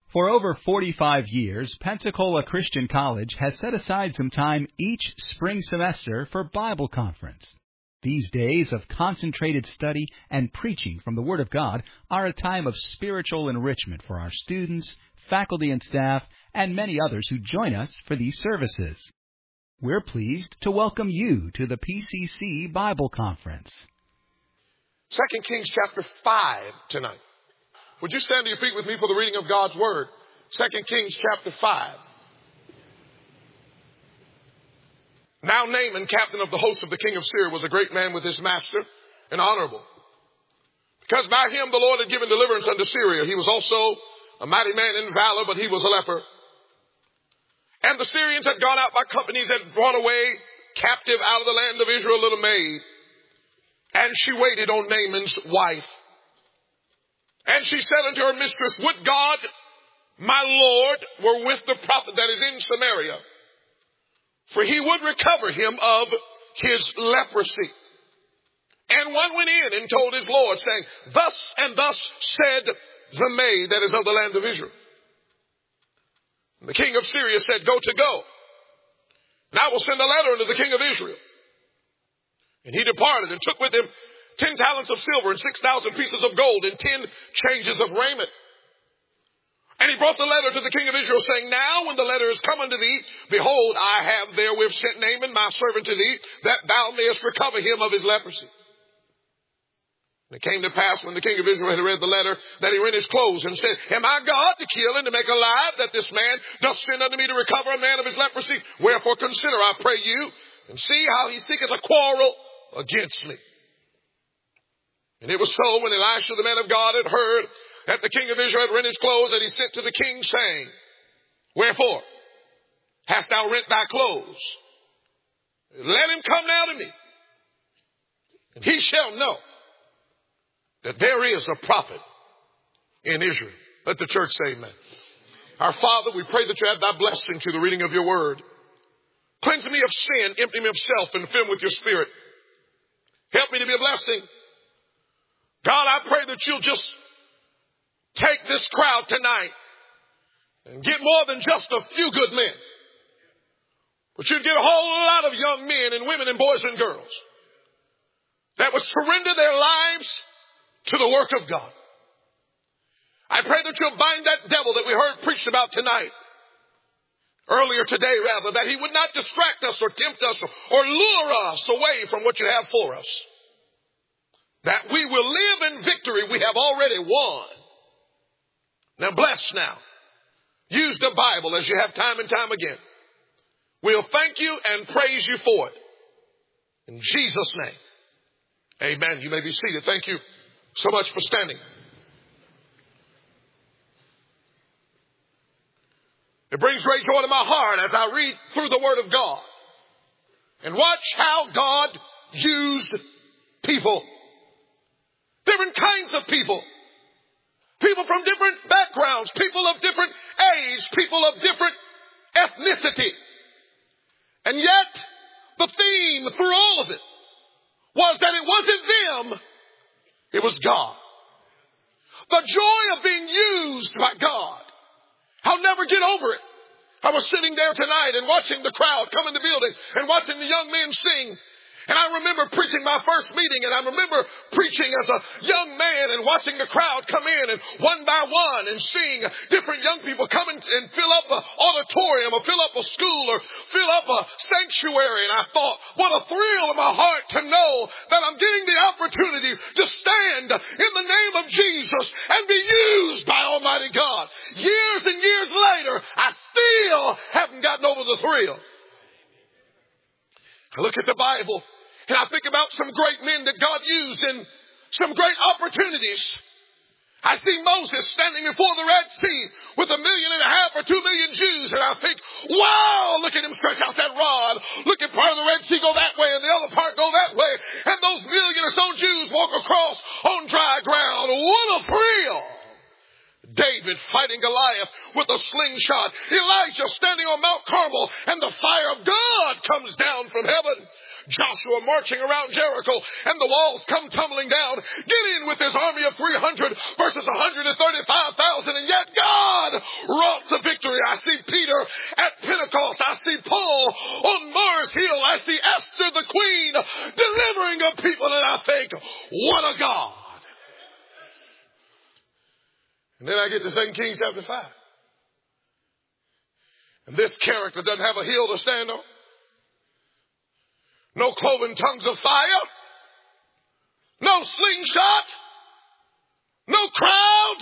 For over 45 years, Pensacola Christian College has set aside some time each spring semester for Bible conference. These days of concentrated study and preaching from the Word of God are a time of spiritual enrichment for our students, faculty and staff, and many others who join us for these services. We're pleased to welcome you to the PCC Bible Conference. 2 Kings chapter 5 tonight. Would you stand to your feet with me for the reading of God's Word? 2 Kings chapter 5. Now Naaman, captain of the host of the king of Syria, was a great man with his master and honorable, because by him the Lord had given deliverance unto Syria. He was also a mighty man in valor, but he was a leper. And the Syrians had gone out by companies, had brought away captive out of the land of Israel a little maid. And she waited on Naaman's wife. And she said unto her mistress, Would God, my Lord, were with the prophet that is in Samaria, for he would recover him of his leprosy. And one went in and told his Lord, saying, Thus and thus said the maid that is of the land of Israel. And the king of Syria said, Go. And I will send a letter unto the king of Israel. And he departed and took with him 10 talents of silver and 6,000 pieces of gold and 10 changes of raiment. And he brought the letter to the king of Israel, saying, Now when the letter is come unto thee, behold, I have therewith sent Naaman my servant to thee, that thou mayest recover him of his leprosy. And it came to pass, when the king of Israel had read the letter, that he rent his clothes and said, Am I God to kill and to make alive, that this man doth send unto me to recover a man of his leprosy? Wherefore consider, I pray you, and see how he seeketh a quarrel against me. And it was so, when Elisha the man of God had heard that the king of Israel had rent his clothes, that he sent to the king, saying, Wherefore hast thou rent thy clothes? Let him come now to me, and he shall know that there is a prophet in Israel. Let the church say amen. Our Father, we pray that you add thy blessing to the reading of your word. Cleanse me of sin, empty me of self, and fill me with your spirit. Help me to be a blessing. God, I pray that you'll just take this crowd tonight and get more than just a few good men, but you'd get a whole lot of young men and women and boys and girls that would surrender their lives to the work of God. I pray that you'll bind that devil that we heard preached about tonight, earlier today rather, that he would not distract us or tempt us or lure us away from what you have for us. That we will live in victory we have already won. Now bless now. Use the Bible as you have time and time again. We'll thank you and praise you for it. In Jesus' name. Amen. You may be seated. Thank you so much for standing. It brings great joy to my heart as I read through the Word of God and watch how God used people. Different kinds of people. People from different backgrounds. People of different age. People of different ethnicity. And yet, the theme through all of it was that it wasn't them, it was God. The joy of being used by God. I'll never get over it. I was sitting there tonight and watching the crowd come in the building and watching the young men sing. And I remember preaching my first meeting, and I remember preaching as a young man and watching the crowd come in and one by one and seeing different young people come in and fill up an auditorium or fill up a school or fill up a sanctuary. And I thought, what a thrill in my heart to know that I'm getting the opportunity to stand in the name of Jesus and be used by Almighty God. Years and years later, I still haven't gotten over the thrill. I look at the Bible and I think about some great men that God used in some great opportunities. I see Moses standing before the Red Sea with 1.5 million or 2 million Jews, and I think, wow, look at him stretch out that rod. Look at part of the Red Sea go that way and the other part go that way. And those 1 million or so Jews walk across on dry ground. What a thrill! David fighting Goliath with a slingshot. Elijah standing on Mount Carmel and the fire of God comes down from heaven. Joshua marching around Jericho and the walls come tumbling down. Gideon with his army of 300 versus 135,000, and yet God wrought the victory. I see Peter at Pentecost. I see Paul on Mars Hill. I see Esther the queen delivering a people, and I think, what a God. And then I get to 2 Kings chapter 5. And this character doesn't have a hill to stand on. No cloven tongues of fire. No slingshot. No crowd.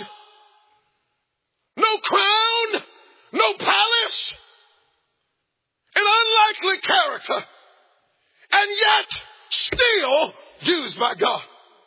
No crown. No palace. An unlikely character. And yet still used by God.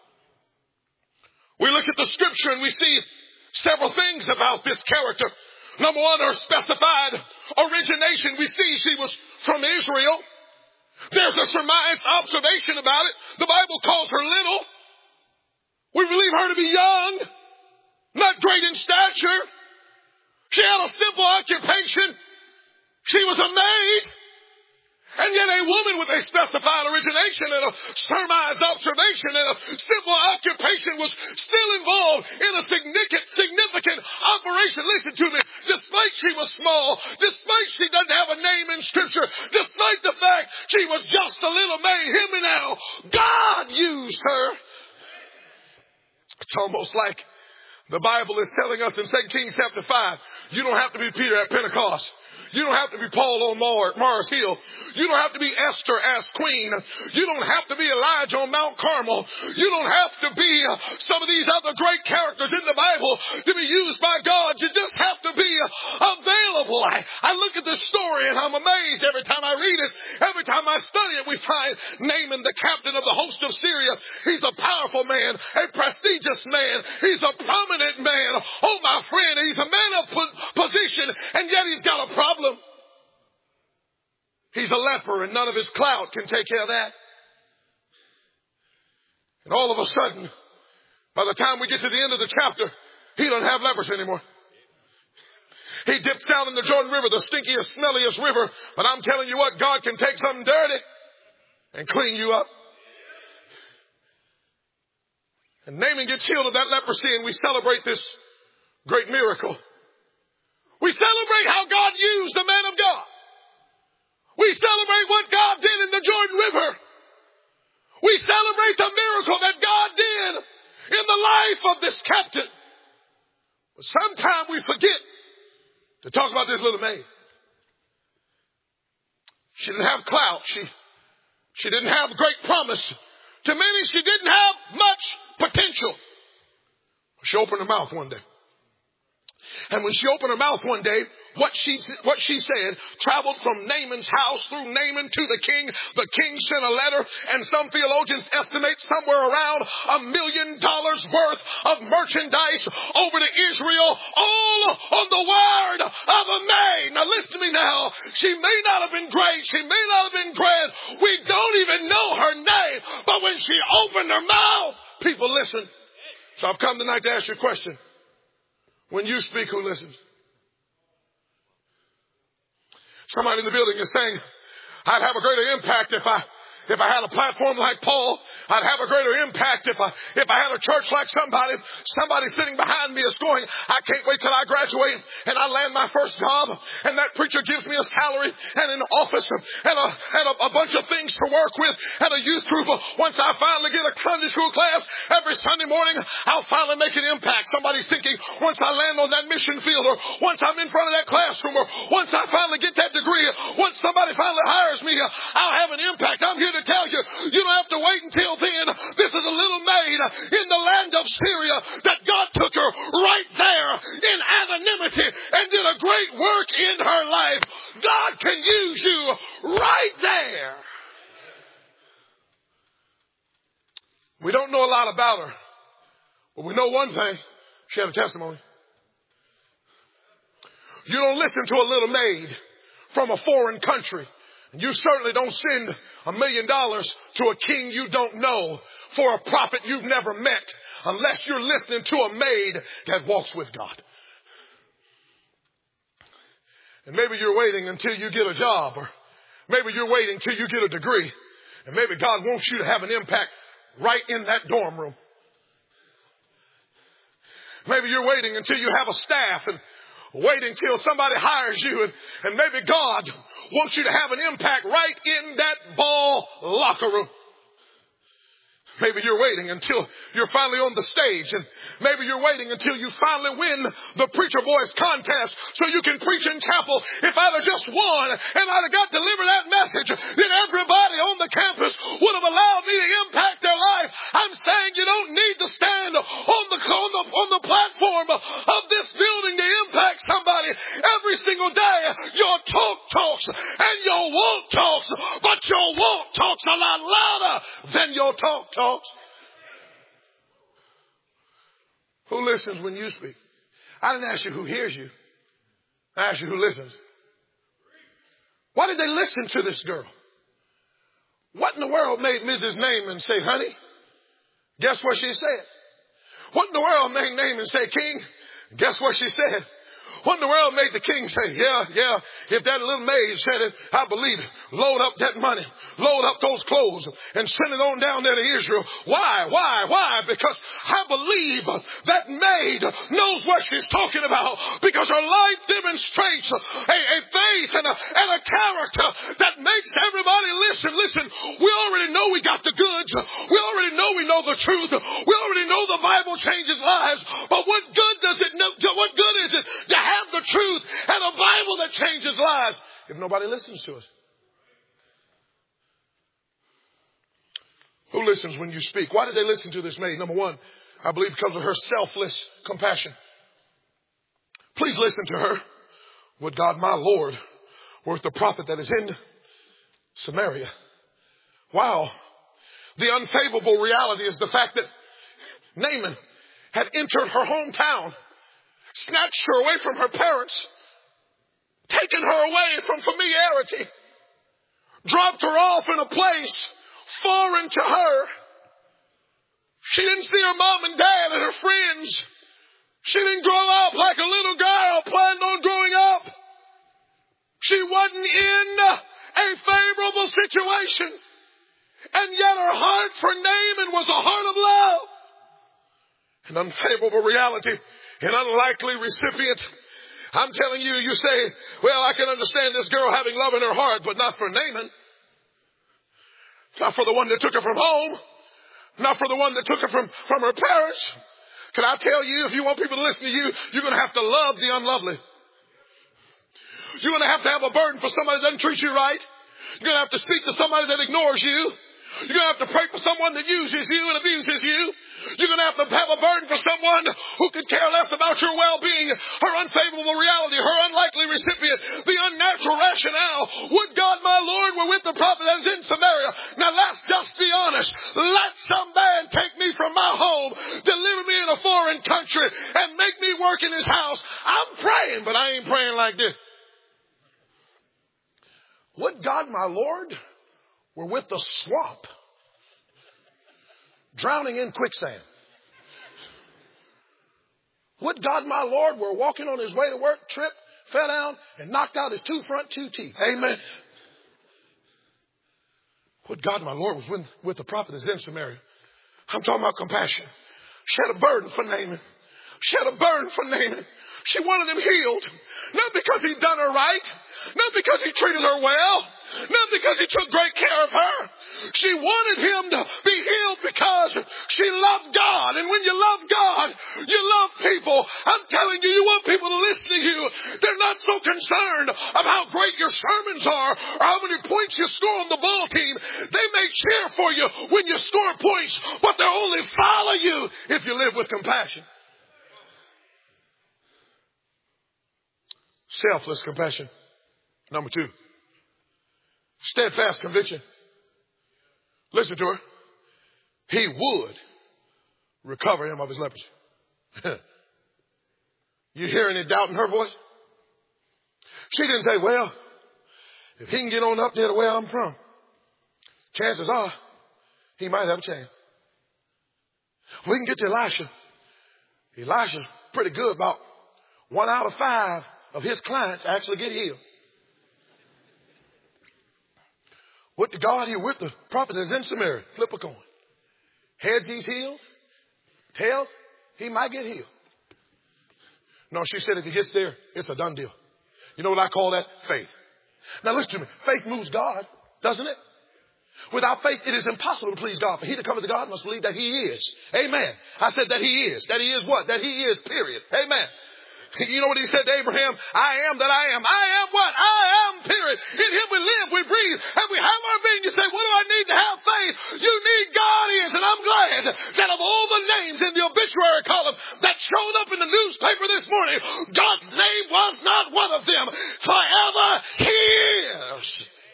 We look at the scripture and we see several things about this character. Number one, her specified origination. We see she was from Israel. There's a surmised observation about it. The Bible calls her little. We believe her to be young, not great in stature. She had a simple occupation. She was a maid. And yet a woman with a specified origination and a surmised observation and a simple occupation was still involved in a significant operation. Listen to me. Despite she was small, despite she doesn't have a name in Scripture, despite the fact she was just a little maid, hear me now, God used her. It's almost like the Bible is telling us in 2 Kings chapter 5, you don't have to be Peter at Pentecost. You don't have to be Paul on Mars Hill. You don't have to be Esther as queen. You don't have to be Elijah on Mount Carmel. You don't have to be some of these other great characters in the Bible to be used by God. You just have to be available. I look at this story and I'm amazed every time I read it. Every time I study it, we find Naaman, the captain of the host of Syria. He's a powerful man, a prestigious man. He's a prominent man. Oh, my friend, he's a man of position, and yet he's got a problem. He's a leper and none of his clout can take care of that. And all of a sudden, by the time we get to the end of the chapter, he doesn't have leprosy anymore. He dips down in the Jordan River, the stinkiest, smelliest river. But I'm telling you what, God can take something dirty and clean you up. And Naaman gets healed of that leprosy, and we celebrate this great miracle. We celebrate how God used the man of God. We celebrate what God did in the Jordan River. We celebrate the miracle that God did in the life of this captain. But sometimes we forget to talk about this little maid. She didn't have clout. She didn't have great promise. To many, she didn't have much potential. She opened her mouth one day. And when she opened her mouth one day, what she said traveled from Naaman's house through Naaman to the king. The king sent a letter, and some theologians estimate somewhere around $1 million worth of merchandise over to Israel, all on the word of a maid. Now listen to me now. She may not have been great. She may not have been grand. We don't even know her name. But when she opened her mouth, people listened. So I've come tonight to ask you a question. When you speak, who listens? Somebody in the building is saying, I'd have a greater impact if I had a platform like Paul. I'd have a greater impact if I had a church like somebody sitting behind me is going, I can't wait till I graduate and I land my first job and that preacher gives me a salary and an office and a bunch of things to work with and a youth group. Once I finally get a Sunday school class every Sunday morning, I'll finally make an impact. Somebody's thinking, once I land on that mission field, or once I'm in front of that classroom, or once I finally get that degree, once somebody finally hires me, I'll have an impact. I'm here to tell you, you don't have to wait until then. This is a little maid in the land of Syria that God took her right there in anonymity and did a great work in her life. God can use you right there. We don't know a lot about her, but we know one thing. She had a testimony. You don't listen to a little maid from a foreign country. You certainly don't send $1 million to a king you don't know for a prophet you've never met unless you're listening to a maid that walks with God. And maybe you're waiting until you get a job, or maybe you're waiting till you get a degree. And maybe God wants you to have an impact right in that dorm room. Maybe you're waiting until you have a staff and waiting till somebody hires you. And maybe God wants you to have an impact right in that ball locker room. Maybe you're waiting until you're finally on the stage, and maybe you're waiting until you finally win the Preacher Boys contest so you can preach in chapel. If I'd have just won and I'd have got to deliver that message, then everybody on the campus would have allowed me to impact their life. I'm saying you don't need to stand on the platform of this building to impact somebody every single day. Your talk talks and your walk talks, but your walk talks a lot louder than your talk talks. Who listens when you speak? I didn't ask you who hears you. I asked you who listens. Why did they listen to this girl? What in the world made Mrs. Naaman say, honey? Guess what she said? What in the world made Naaman say, king? Guess what she said? What in the world made the king say, yeah, if that little maid said it, I believe it. Load up that money, load up those clothes, and send it on down there to Israel. Why? Because I believe that maid knows what she's talking about, because her life demonstrates a faith and a character that makes everybody listen. Listen, we already know we got the goods. We already know we know the truth. We already know the Bible changes lives. But what good does it know? What good is it to have the truth and a Bible that changes lives if nobody listens to us? Who listens when you speak? Why did they listen to this maid? Number one, I believe because of her selfless compassion. Please listen to her. Would God my Lord were the prophet that is in Samaria. Wow. The unfavorable reality is the fact that Naaman had entered her hometown, snatched her away from her parents, taken her away from familiarity, dropped her off in a place foreign to her. She didn't see her mom and dad and her friends. She didn't grow up like a little girl planned on growing up. She wasn't in a favorable situation. And yet her heart for Naaman was a heart of love. An unfavorable reality, an unlikely recipient. I'm telling you, you say, well, I can understand this girl having love in her heart, but not for Naaman. Not for the one that took her from home. Not for the one that took her from her parents. Can I tell you, if you want people to listen to you, you're going to have to love the unlovely. You're going to have a burden for somebody that doesn't treat you right. You're going to have to speak to somebody that ignores you. You're going to have to pray for someone that uses you and abuses you. You're going to have a burden for someone who could care less about your well-being, her unfavorable reality, her unlikely recipient, the unnatural rationale. Would God my Lord were with the prophet that is in Samaria. Now let's just be honest. Let some man take me from my home, deliver me in a foreign country, and make me work in his house. I'm praying, but I ain't praying like this. Would God my Lord were with the swamp, drowning in quicksand. Would God my Lord were walking on his way to work, tripped, fell down, and knocked out his two front teeth. Amen. Would God my Lord was with the prophet is in Samaria. I'm talking about compassion. She had a burden for Naaman. She had a burden for Naaman. She wanted him healed. Not because he'd done her right. Not because he treated her well. Not because he took great care of her. She wanted him to be healed because she loved God. And when you love God, you love people. I'm telling you, you want people to listen to you. They're not so concerned about how great your sermons are or how many points you score on the ball team. They may cheer for you when you score points, but they'll only follow you if you live with compassion. Selfless compassion. Number two, steadfast conviction. Listen to her. He would recover him of his leprosy. You hear any doubt in her voice? She didn't say, well, if he can get on up there to where I'm from, chances are he might have a chance. We can get to Elisha. Elisha's pretty good. About 1 out of 5 of his clients actually get healed. What to God here with the prophet is in Samaria. Flip a coin. Heads, he's healed. Tails, he might get healed. No, she said if he gets there, it's a done deal. You know what I call that? Faith. Now listen to me. Faith moves God, doesn't it? Without faith, it is impossible to please God. For he that cometh to God must believe that he is. Amen. I said that he is. That he is what? That he is, period. Amen. You know what he said to Abraham? I am that I am. I am what? I am, period. In him we live, we breathe, and we have our being. You say, what do I need to have faith? You need God is. And I'm glad that of all the names in the obituary column that showed up in the newspaper this morning, God's name was not one of them. Forever he is.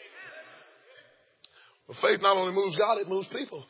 Well, faith not only moves God, it moves people.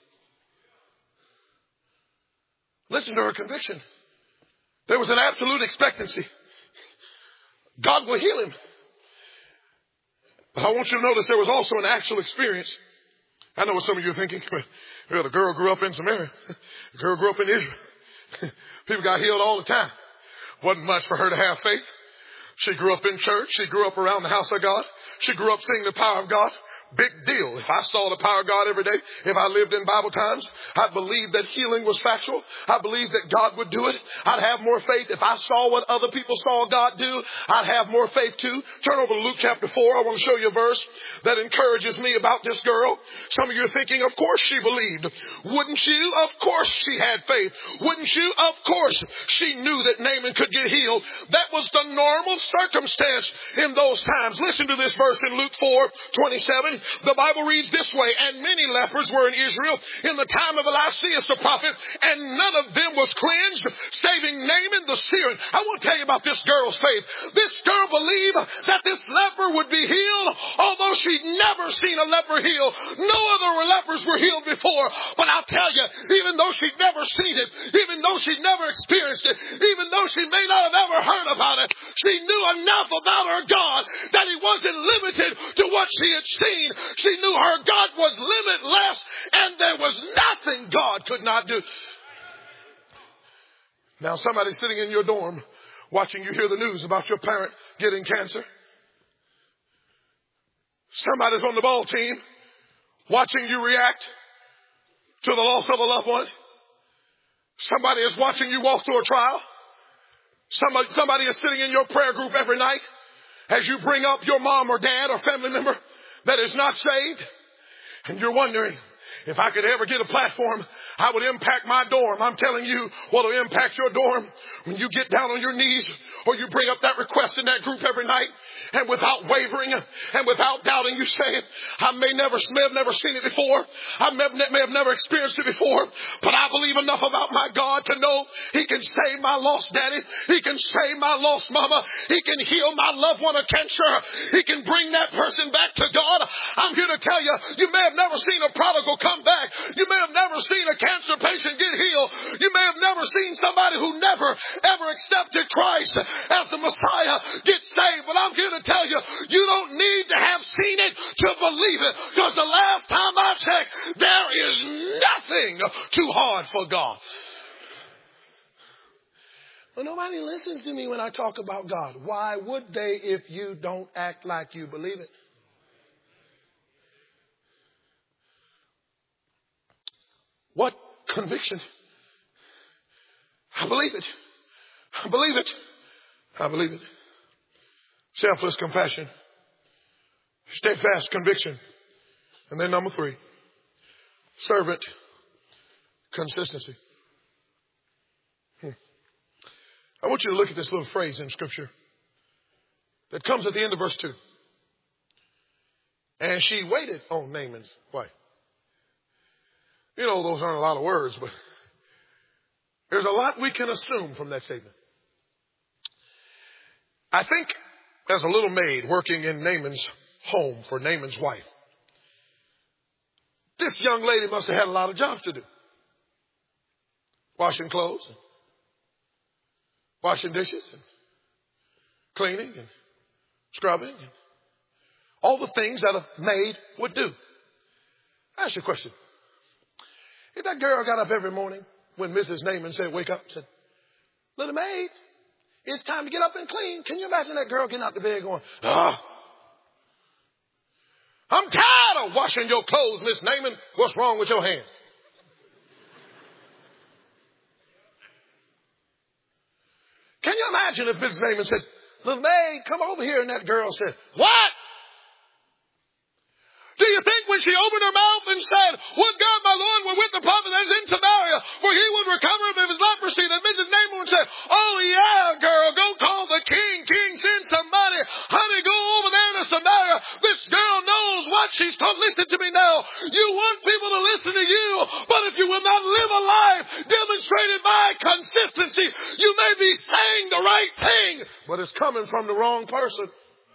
Listen to her conviction. There was an absolute expectancy. God will heal him. But I want you to notice there was also an actual experience. I know what some of you are thinking. Well, the girl grew up in Samaria. The girl grew up in Israel. People got healed all the time. Wasn't much for her to have faith. She grew up in church. She grew up around the house of God. She grew up seeing the power of God. Big deal. If I saw the power of God every day, if I lived in Bible times, I believed that healing was factual. I believed that God would do it. I'd have more faith. If I saw what other people saw God do, I'd have more faith too. Turn over to Luke chapter 4. I want to show you a verse that encourages me about this girl. Some of you are thinking, of course she believed. Wouldn't you? Of course she had faith. Wouldn't you? Of course she knew that Naaman could get healed. That was the normal circumstance in those times. Listen to this verse in Luke 4:27. The Bible reads this way, and many lepers were in Israel in the time of Eliseus the prophet, and none of them was cleansed, saving Naaman the Syrian. I want to tell you about this girl's faith. This girl believed that this leper would be healed, although she'd never seen a leper healed. No other lepers were healed before. But I'll tell you, even though she'd never seen it, even though she'd never experienced it, even though she may not have ever heard about it, she knew enough about her God that he wasn't limited to what she had seen. She knew her God was limitless and there was nothing God could not do. Now somebody's sitting in your dorm watching you hear the news about your parent getting cancer. Somebody's on the ball team watching you react to the loss of a loved one. Somebody is watching you walk through a trial. Somebody is sitting in your prayer group every night as you bring up your mom or dad or family member that is not saved. And you're wondering, if I could ever get a platform, I would impact my dorm. I'm telling you what will impact your dorm when you get down on your knees or you bring up that request in that group every night. And without wavering and without doubting, you say, I may have never seen it before. I may have never experienced it before. But I believe enough about my God to know he can save my lost daddy. He can save my lost mama. He can heal my loved one of cancer. He can bring that person back to God. I'm here to tell you, you may have never seen a prodigal come back. You may have never seen a cancer patient get healed. You may have never seen somebody who never, ever accepted Christ as the Messiah get saved. But I'm here to tell you, you don't need to have seen it to believe it. Because the last time I checked, there is nothing too hard for God. Well, nobody listens to me when I talk about God. Why would they if you don't act like you believe it? What conviction? I believe it. I believe it. I believe it. Selfless compassion. Steadfast conviction. And then number 3, servant consistency. I want you to look at this little phrase in Scripture that comes at the end of verse 2. And she waited on Naaman's wife. You know, those aren't a lot of words, but there's a lot we can assume from that statement. I think as a little maid working in Naaman's home for Naaman's wife, this young lady must have had a lot of jobs to do. Washing clothes, and washing dishes, and cleaning, and scrubbing, and all the things that a maid would do. I ask you a question. If that girl got up every morning when Mrs. Naaman said, wake up, said, little maid, it's time to get up and clean. Can you imagine that girl getting out of bed going, I'm tired of washing your clothes, Miss Naaman. What's wrong with your hands? Can you imagine if Mrs. Naaman said, little maid, come over here, and that girl said, what? Do you think when she opened her mouth and said, would God my Lord were with the prophet that is in Samaria, for he would recover him of his leprosy, that Mrs. Naaman would say, oh yeah, girl, go call the king. King, send somebody. Honey, go over there to Samaria. This girl knows what she's taught. Listen to me now. You want people to listen to you, but if you will not live a life demonstrated by consistency, you may be saying the right thing, but it's coming from the wrong person.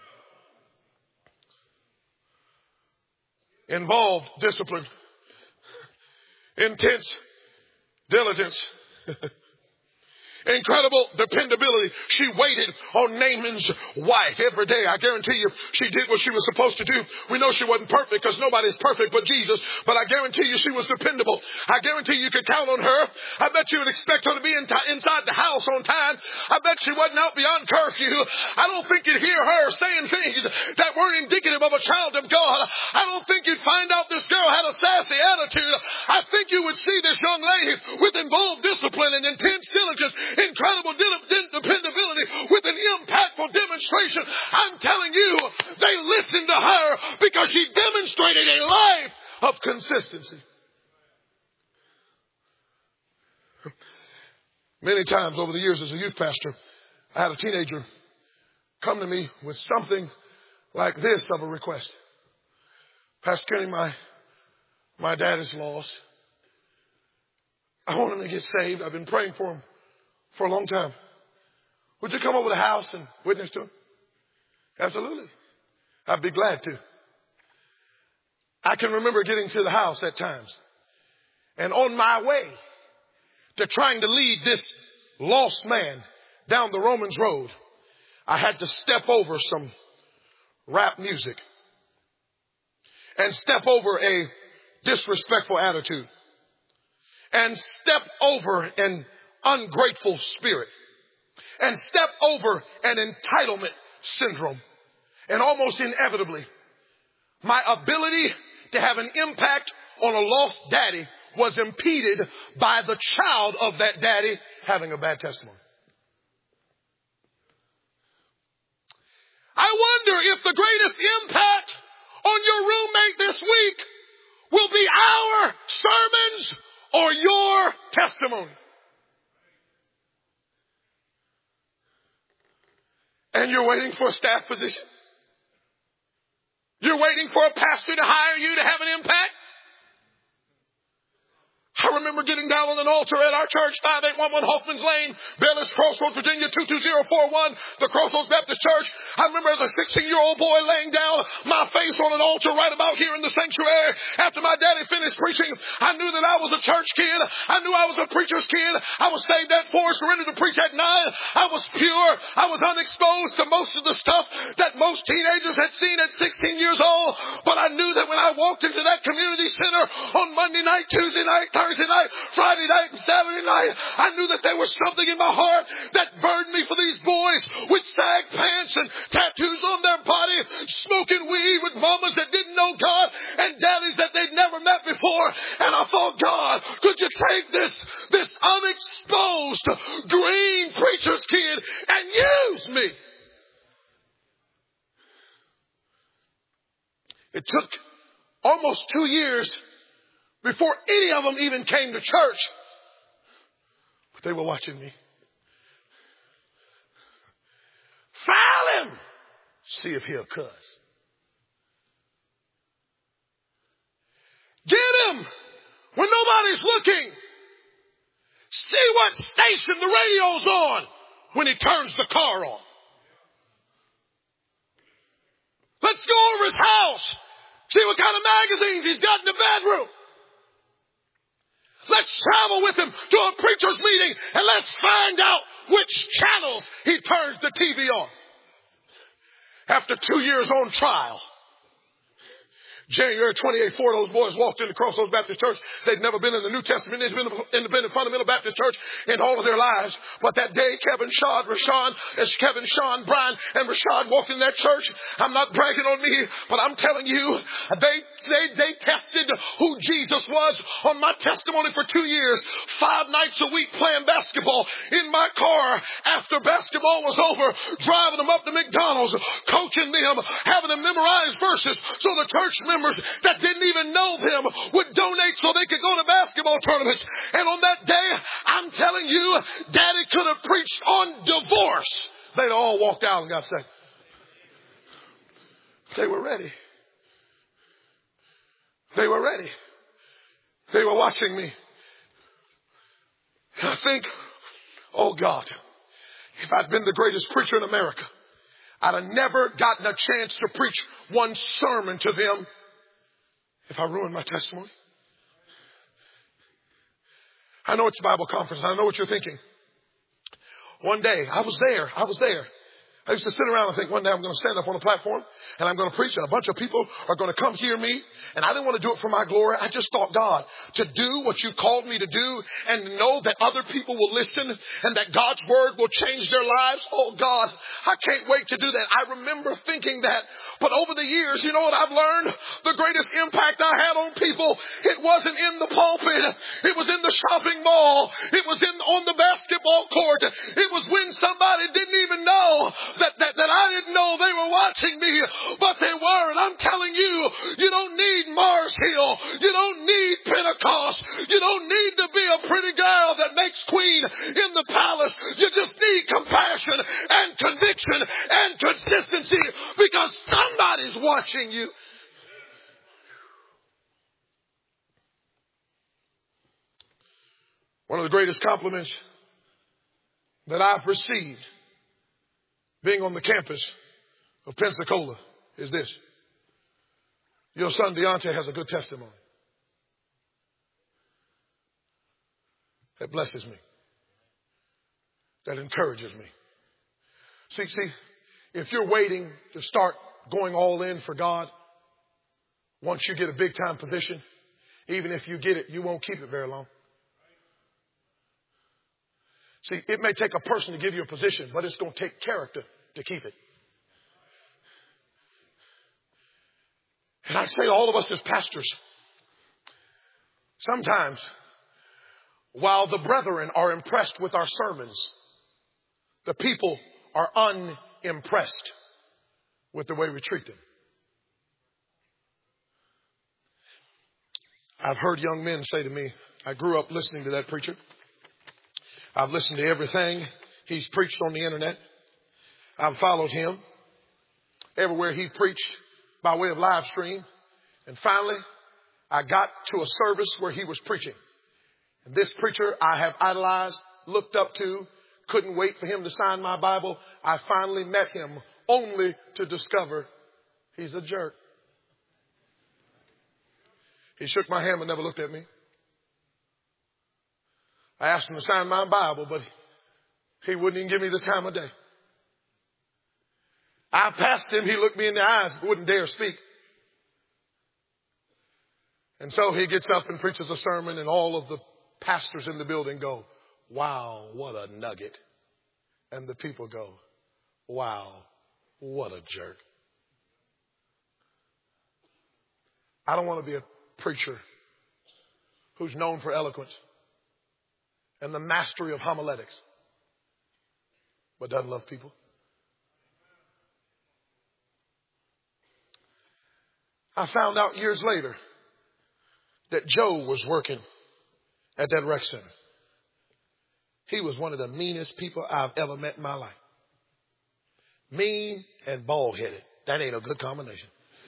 Involved discipline, intense diligence, incredible dependability. She waited on Naaman's wife every day. I guarantee you she did what she was supposed to do. We know she wasn't perfect because nobody's perfect but Jesus. But I guarantee you she was dependable. I guarantee you could count on her. I bet you would expect her to be inside the house on time. I bet she wasn't out beyond curfew. I don't think you'd hear her saying things that weren't indicative of a child of God. I don't think you'd find out this girl had a sassy attitude. I think you would see this young lady with involved discipline and intense diligence, incredible dependability, with an impactful demonstration. I'm telling you, they listened to her because she demonstrated a life of consistency. Many times over the years as a youth pastor, I had a teenager come to me with something like this of a request. Pastor Kenny, my dad is lost. I want him to get saved. I've been praying for him for a long time. Would you come over to the house and witness to him? Absolutely. I'd be glad to. I can remember getting to the house at times, and on my way to trying to lead this lost man down the Romans Road, I had to step over some rap music and step over a disrespectful attitude and step over an ungrateful spirit and step over an entitlement syndrome. And almost inevitably, my ability to have an impact on a lost daddy was impeded by the child of that daddy having a bad testimony. I wonder if the greatest impact on your roommate this week will be our sermons or your testimony. And you're waiting for a staff position? You're waiting for a pastor to hire you to have an impact? I remember getting down on an altar at our church, 5811 Hoffman's Lane, Bellis Crossroads, Virginia, 22041, the Crossroads Baptist Church. I remember as a 16-year-old boy laying down my face on an altar right about here in the sanctuary. After my daddy finished preaching, I knew that I was a church kid. I knew I was a preacher's kid. I was saved at 4, surrendered to preach at 9. I was pure. I was unexposed to most of the stuff that most teenagers had seen at 16 years old. But I knew that when I walked into that community center on Monday night, Tuesday night, Thursday night, Friday night, and Saturday night, I knew that there was something in my heart that burdened me for these boys with sag pants and tattoos on their body, smoking weed with mamas that didn't know God and daddies that they'd never met before. And I thought, God, could you take this unexposed green preacher's kid and use me? It took almost 2 years before any of them even came to church. But they were watching me. Foul him. See if he'll cuss. Get him when nobody's looking. See what station the radio's on when he turns the car on. Let's go over his house. See what kind of magazines he's got in the bedroom. Let's travel with him to a preacher's meeting and let's find out which channels he turns the TV on. After 2 years on trial, January 28th, 4 of those boys walked into Crossroads Baptist Church. They'd never been in the New Testament Independent Fundamental Baptist Church in all of their lives. But that day, Kevin, Sean, Brian, and Rashad walked in that church. I'm not bragging on me, but I'm telling you, they tested who Jesus was on my testimony for 2 years. 5 nights a week playing basketball in my car after basketball was over, driving them up to McDonald's, coaching them, having them memorize verses so the church members that didn't even know them would donate so they could go to basketball tournaments. And on that day, I'm telling you, Daddy could have preached on divorce. They'd all walked out and got saved. They were ready. They were ready. They were watching me. And I think, oh God, if I'd been the greatest preacher in America, I'd have never gotten a chance to preach one sermon to them if I ruined my testimony. I know it's a Bible conference. I know what you're thinking. One day, I was there. I used to sit around and think, one day I'm going to stand up on a platform and I'm going to preach and a bunch of people are going to come hear me. And I didn't want to do it for my glory. I just thought, God, to do what you called me to do and to know that other people will listen and that God's word will change their lives. Oh God, I can't wait to do that. I remember thinking that. But over the years, you know what I've learned? The greatest impact I had on people, it wasn't in the pulpit. It was in the shopping mall. It was on the basketball court. It was when somebody didn't even know that I didn't know they were watching me, but they were. And I'm telling you, you don't need Mars Hill. You don't need Pentecost. You don't need to be a pretty girl that makes queen in the palace. You just need compassion and conviction and consistency because somebody's watching you. One of the greatest compliments that I've received being on the campus of Pensacola is this. Your son Deontay has a good testimony. That blesses me. That encourages me. See, if you're waiting to start going all in for God, once you get a big time position, even if you get it, you won't keep it very long. See, it may take a person to give you a position, but it's going to take character to keep it. And I say to all of us as pastors, sometimes while the brethren are impressed with our sermons, the people are unimpressed with the way we treat them. I've heard young men say to me, I grew up listening to that preacher. I've listened to everything he's preached on the internet. I've followed him everywhere he preached by way of live stream. And finally, I got to a service where he was preaching. And this preacher I have idolized, looked up to, couldn't wait for him to sign my Bible. I finally met him only to discover he's a jerk. He shook my hand but never looked at me. I asked him to sign my Bible, but he wouldn't even give me the time of day. I passed him. He looked me in the eyes, but wouldn't dare speak. And so he gets up and preaches a sermon, and all of the pastors in the building go, wow, what a nugget. And the people go, wow, what a jerk. I don't want to be a preacher who's known for eloquence and the mastery of homiletics, but doesn't love people. I found out years later that Joe was working at that rec center. He was one of the meanest people I've ever met in my life. Mean and bald-headed. That ain't a good combination.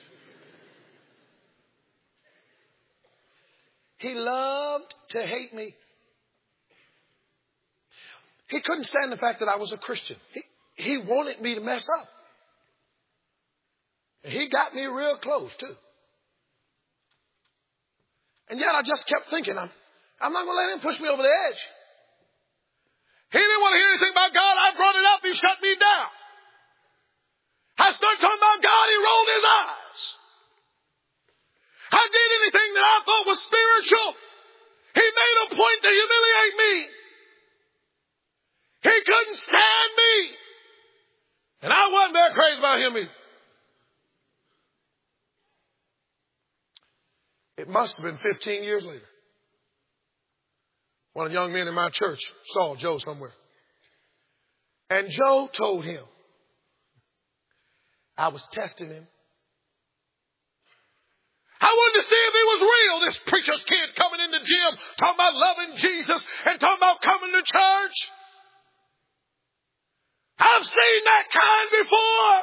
He loved to hate me. He couldn't stand the fact that I was a Christian. He wanted me to mess up. And he got me real close, too. And yet I just kept thinking, I'm not going to let him push me over the edge. He didn't want to hear anything about God. I brought it up. He shut me down. I started talking about God. He rolled his eyes. point to humiliate me. He couldn't stand me. And I wasn't that crazy about him either. It must have been 15 years later. One of the young men in my church saw Joe somewhere. And Joe told him, I was testing him. I wanted to see if he was real. This preacher's kid coming in the gym, talking about loving Jesus and talking about coming to church. I've seen that kind before.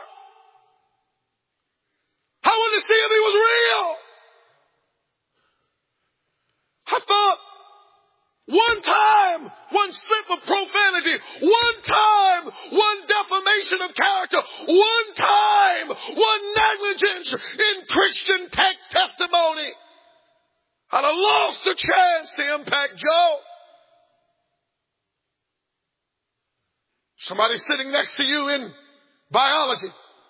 I wanted to see if he was real. I thought, one time, one slip of profanity, one time, one defamation of character, one time, one negligence in Christian text testimony, I'd have lost the chance to impact Joe. Somebody sitting next to you in biology.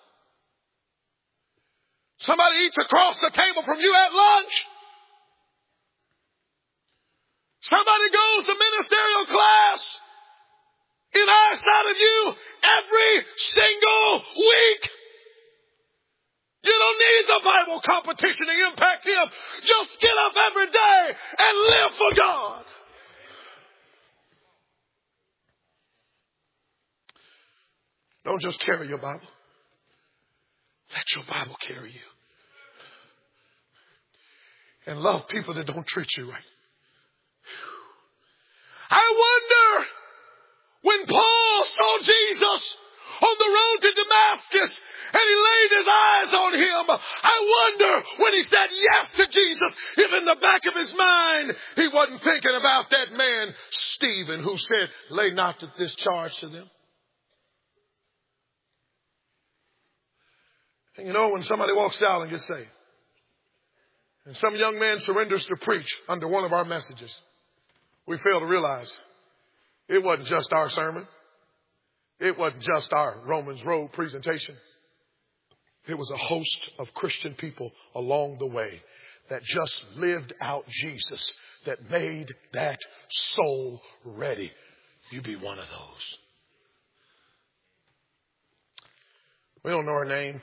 Somebody eats across the table from you at lunch. Somebody goes to ministerial class in eyesight of you every single week. You don't need the Bible competition to impact him. Just get up every day and live for God. Don't just carry your Bible. Let your Bible carry you. And love people that don't treat you right. I wonder when Paul saw Jesus on the road to Damascus and he laid his eyes on him, I wonder when he said yes to Jesus, if in the back of his mind he wasn't thinking about that man, Stephen, who said, lay not this charge to them. And you know, when somebody walks out and gets saved, and some young man surrenders to preach under one of our messages, we fail to realize it wasn't just our sermon. It wasn't just our Romans Road presentation. It was a host of Christian people along the way that just lived out Jesus, that made that soul ready. You be one of those. We don't know her name.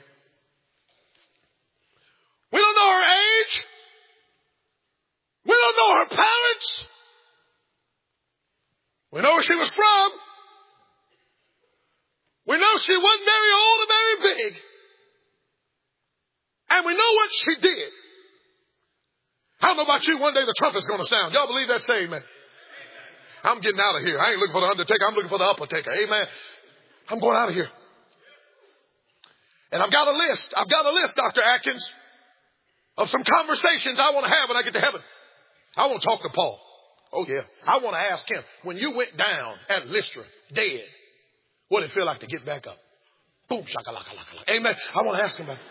We don't know her age. We don't know her parents. We know where she was from. We know she wasn't very old or very big. And we know what she did. I don't know about you, one day the trumpet's going to sound. Y'all believe that? Say amen. I'm getting out of here. I ain't looking for the undertaker. I'm looking for the upper taker. Amen. I'm going out of here. And I've got a list. Dr. Atkins, of some conversations I want to have when I get to heaven. I want to talk to Paul. Oh, yeah. I want to ask him, when you went down at Lystra, dead, what did it feel like to get back up? Boom, shaka-laka-laka-laka. Amen. I want to ask him about it.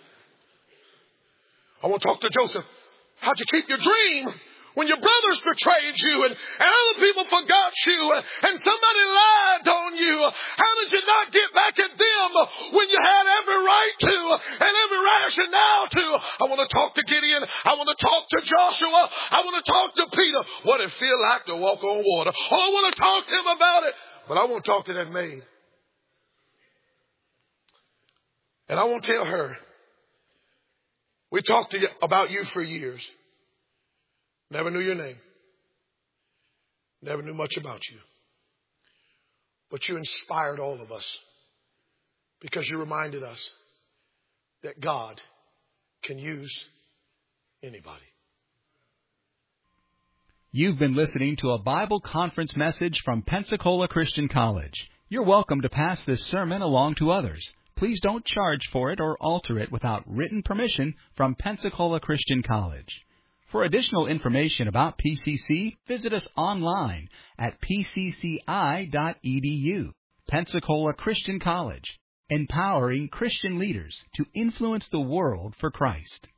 I want to talk to Joseph. How'd you keep your dream when your brothers betrayed you and other people forgot you and somebody lied on you? How did you not get back at them when you had every right to and every rationale to? I want to talk to Gideon. I want to talk to Joshua. I want to talk to Peter. What it feel like to walk on water? Oh, I want to talk to him about it. But I want to talk to that maid. And I want to tell her, we talked about you for years. Never knew your name. Never knew much about you. But you inspired all of us because you reminded us that God can use anybody. You've been listening to a Bible conference message from Pensacola Christian College. You're welcome to pass this sermon along to others. Please don't charge for it or alter it without written permission from Pensacola Christian College. For additional information about PCC, visit us online at pcci.edu. Pensacola Christian College, empowering Christian leaders to influence the world for Christ.